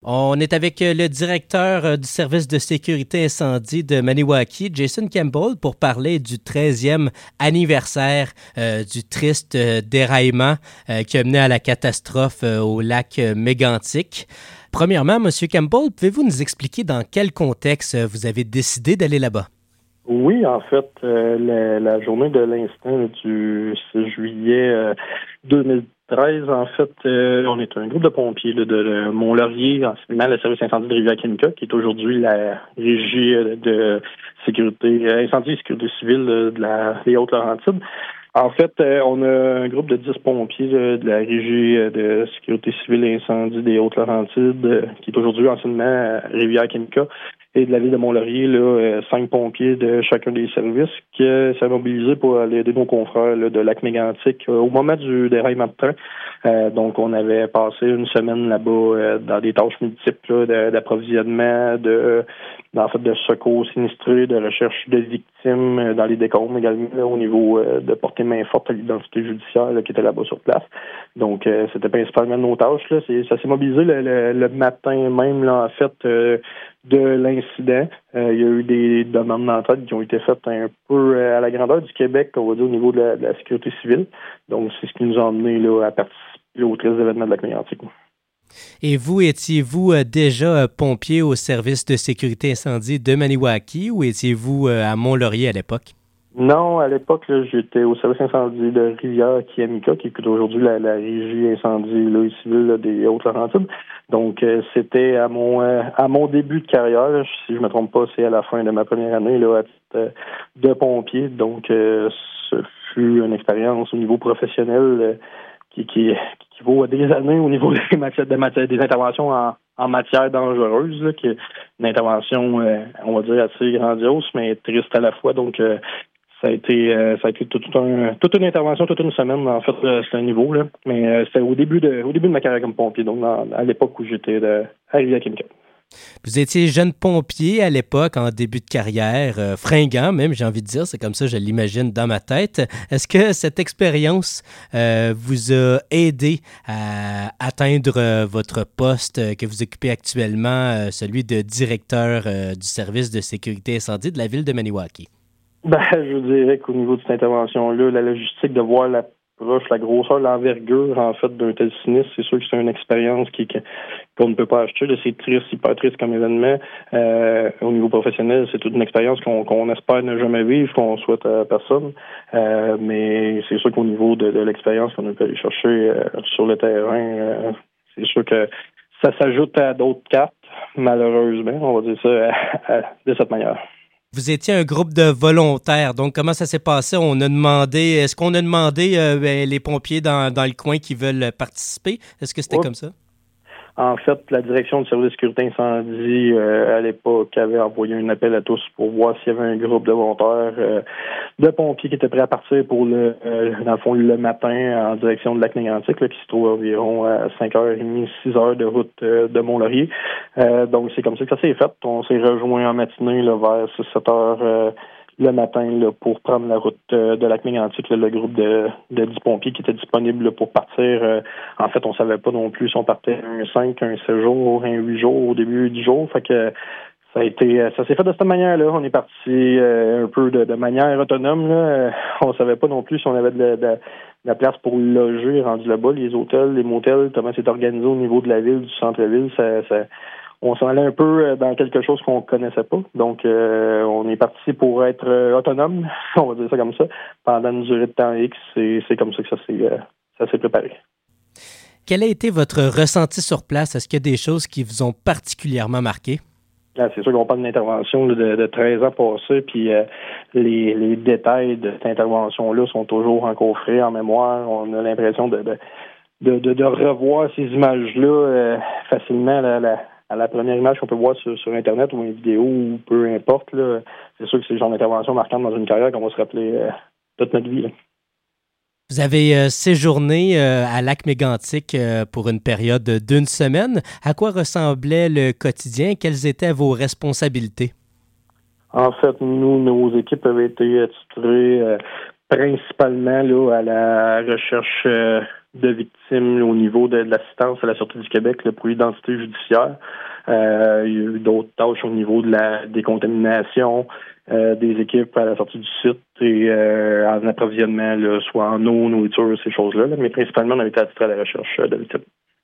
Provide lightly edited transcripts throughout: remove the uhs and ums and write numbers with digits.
On est avec le directeur du service de sécurité incendie de Maniwaki, Jason Campbell, pour parler du 13e anniversaire du triste déraillement qui a mené à la catastrophe au lac Mégantic. Premièrement, M. Campbell, pouvez-vous nous expliquer dans quel contexte vous avez décidé d'aller là-bas? Oui, en fait, la journée de l'incident du 6 juillet 2013, en fait, on est un groupe de pompiers là, de Mont-Laurier, anciennement le service incendie de Rivière-Québec, qui est aujourd'hui la régie de sécurité incendie et sécurité civile des Hautes-Laurentides. En fait, on a un groupe de 10 pompiers de la régie de sécurité civile et incendie des Hautes-Laurentides, qui est aujourd'hui anciennement à Rivière-Québec, et de la ville de Mont-Laurier, 5 pompiers de chacun des services qui s'est mobilisé pour aller aider nos confrères là, de Lac-Mégantic au moment du déraillement de train. Donc, on avait passé une semaine là-bas dans des tâches multiples d'approvisionnement, de secours sinistrés, de recherche de victimes dans les décombres également là, au niveau de porter main forte à l'identité judiciaire là, qui était là-bas sur place. Donc, c'était principalement nos tâches. Là. Ça s'est mobilisé le matin même, là, en fait, de l'incident. Il y a eu des demandes d'entraide qui ont été faites un peu à la grandeur du Québec, on va dire, au niveau de la sécurité civile. Donc, c'est ce qui nous a amené là, à participer aux 13 événements de Lac-Mégantic. Et vous, étiez-vous déjà pompier au service de sécurité incendie de Maniwaki ou étiez-vous à Mont-Laurier à l'époque? Non, à l'époque, là, j'étais au service incendie de Rivière-Québec, qui est aujourd'hui la régie incendie là, civile là, des Hautes-Laurentides. Donc, c'était à mon début de carrière, là, si je me trompe pas, c'est à la fin de ma première année là, à titre de pompier. Donc, ce fut une expérience au niveau professionnel qui vaut des années au niveau des interventions en matière dangereuse, là, qui est une intervention, on va dire, assez grandiose, mais triste à la fois. Donc, ça a été toute une intervention, toute une semaine, en fait, à ce niveau, là. Mais c'était au début de ma carrière comme pompier, donc à l'époque où j'étais arrivé à Québec. Vous étiez jeune pompier à l'époque, en début de carrière, fringant même, j'ai envie de dire, c'est comme ça, je l'imagine dans ma tête. Est-ce que cette expérience vous a aidé à atteindre votre poste que vous occupez actuellement, celui de directeur du service de sécurité incendie de la ville de Maniwaki? Je dirais qu'au niveau de cette intervention-là, la logistique de voir la grosseur, l'envergure, en fait, d'un tel sinistre, c'est sûr que c'est une expérience qu'on ne peut pas acheter. Là, c'est triste, hyper triste comme événement. Au niveau professionnel, c'est toute une expérience qu'on espère ne jamais vivre, qu'on souhaite à personne. Mais c'est sûr qu'au niveau de l'expérience qu'on a pu aller chercher sur le terrain, c'est sûr que ça s'ajoute à d'autres cartes, malheureusement, on va dire ça de cette manière. Vous étiez un groupe de volontaires, donc comment ça s'est passé? Est-ce qu'on a demandé les pompiers dans le coin qui veulent participer? Est-ce que c'était comme ça? En fait, la direction du service de sécurité incendie, à l'époque, avait envoyé un appel à tous pour voir s'il y avait un groupe de volontaires, de pompiers qui étaient prêts à partir pour dans le fond, le matin en direction de Lac-Mégantic, qui se trouve environ à 5h30, 6h de route de Mont-Laurier. Donc, c'est comme ça que ça s'est fait. On s'est rejoint en matinée là, vers 6-7h le matin là, pour prendre la route de Lac-Mégantic, le groupe de 10 pompiers qui étaient disponibles là, pour partir. En fait, on savait pas non plus si on partait un 5, un 7 jours, un 8 jours au début du jour. Fait que ça s'est fait de cette manière-là. On est parti un peu de manière autonome. Là. On savait pas non plus si on avait de la place pour loger rendu là-bas, les hôtels, les motels, comment c'est organisé au niveau de la ville, du centre-ville. On s'en allait un peu dans quelque chose qu'on connaissait pas. Donc, on est parti pour être autonome, on va dire ça comme ça, pendant une durée de temps X. C'est comme ça que ça s'est préparé. Quel a été votre ressenti sur place? Est-ce qu'il y a des choses qui vous ont particulièrement marqué? C'est sûr qu'on parle d'une intervention de 13 ans passés, puis les détails de cette intervention-là sont toujours encore frais en mémoire. On a l'impression de revoir ces images-là facilement à la première image qu'on peut voir sur Internet ou une vidéo ou peu importe. Là, c'est sûr que c'est le genre d'intervention marquante dans une carrière qu'on va se rappeler toute notre vie. Là. Vous avez séjourné à Lac-Mégantic pour une période d'une semaine. À quoi ressemblait le quotidien? Quelles étaient vos responsabilités? En fait, nos équipes avaient été attitrées principalement là, à la recherche de victimes là, au niveau de l'assistance à la Sûreté du Québec là, pour l'identité judiciaire. Il y a eu d'autres tâches au niveau de la décontamination des équipes à la sortie du site et en approvisionnement, là, soit en eau, nourriture, ces choses-là. Mais principalement, on avait été attitré à la recherche de victimes.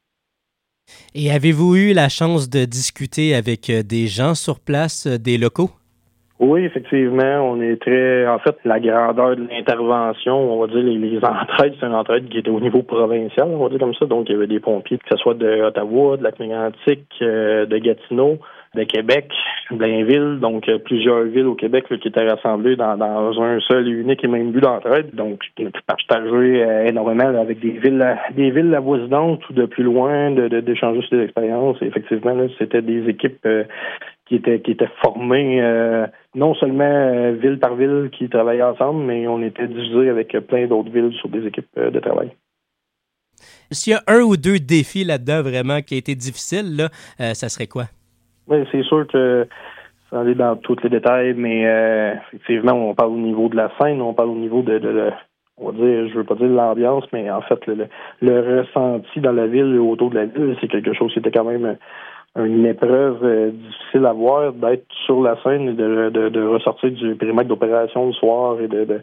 Et avez-vous eu la chance de discuter avec des gens sur place, des locaux? Oui, effectivement, on est très... En fait, la grandeur de l'intervention, on va dire les entraides, c'est une entraide qui était au niveau provincial, on va dire comme ça. Donc, il y avait des pompiers, que ce soit de Ottawa, de Lac-Mégantic, de Gatineau, de Québec, Blainville, donc plusieurs villes au Québec là, qui étaient rassemblées dans un seul et unique et même but d'entraide. Donc, on a pu partager énormément là, avec des villes avoisinantes ou de plus loin, d'échanger sur des expériences. Et effectivement, là, c'était des équipes qui étaient formées non seulement ville par ville qui travaillaient ensemble, mais on était divisés avec plein d'autres villes sur des équipes de travail. S'il y a un ou deux défis là-dedans vraiment qui a été difficile, là, ça serait quoi? Oui, c'est sûr que ça aller dans tous les détails, mais effectivement, on parle au niveau de la scène, on parle au niveau de on va dire, je veux pas dire l'ambiance, mais en fait, le ressenti dans la ville et autour de la ville, c'est quelque chose qui était quand même une épreuve difficile à voir, d'être sur la scène et de ressortir du périmètre d'opération le soir et de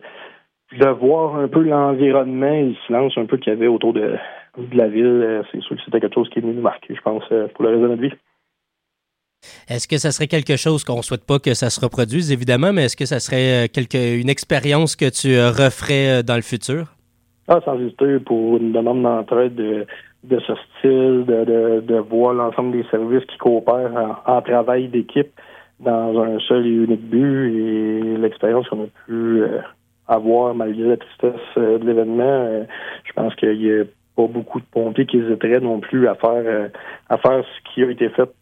voir un peu l'environnement et le silence un peu qu'il y avait autour de la ville. C'est sûr que c'était quelque chose qui est venu nous marquer, je pense, pour le reste de notre vie. Est-ce que ça serait quelque chose qu'on ne souhaite pas que ça se reproduise, évidemment, mais est-ce que ça serait une expérience que tu referais dans le futur? Ah, sans hésiter, pour une demande d'entraide de ce style, de voir l'ensemble des services qui coopèrent en travail d'équipe dans un seul et unique but et l'expérience qu'on a pu avoir malgré la tristesse de l'événement, je pense qu'il y a pas beaucoup de pompiers qui hésiteraient non plus à faire ce qui a été fait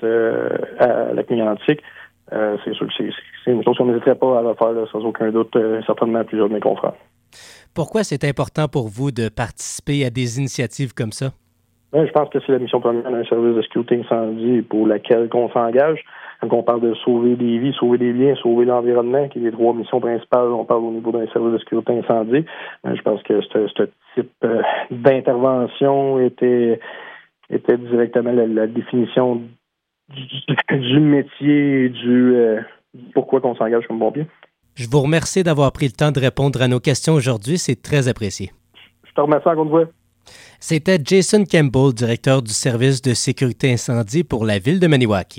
à Lac-Mégantic. C'est sûr que c'est une chose qu'on n'hésiterait pas à le faire là, sans aucun doute, certainement à plusieurs de mes confrères. Pourquoi c'est important pour vous de participer à des initiatives comme ça? Ben, je pense que c'est la mission première d'un service de sécurité incendie pour laquelle on s'engage. Quand on parle de sauver des vies, sauver des biens, sauver l'environnement, qui est les trois missions principales, on parle au niveau d'un service de sécurité incendie. Je pense que ce type d'intervention était directement la définition du métier et du pourquoi qu'on s'engage comme pompier. Je vous remercie d'avoir pris le temps de répondre à nos questions aujourd'hui. C'est très apprécié. Je te remercie encore une fois. C'était Jason Campbell, directeur du service de sécurité incendie pour la ville de Maniwaki.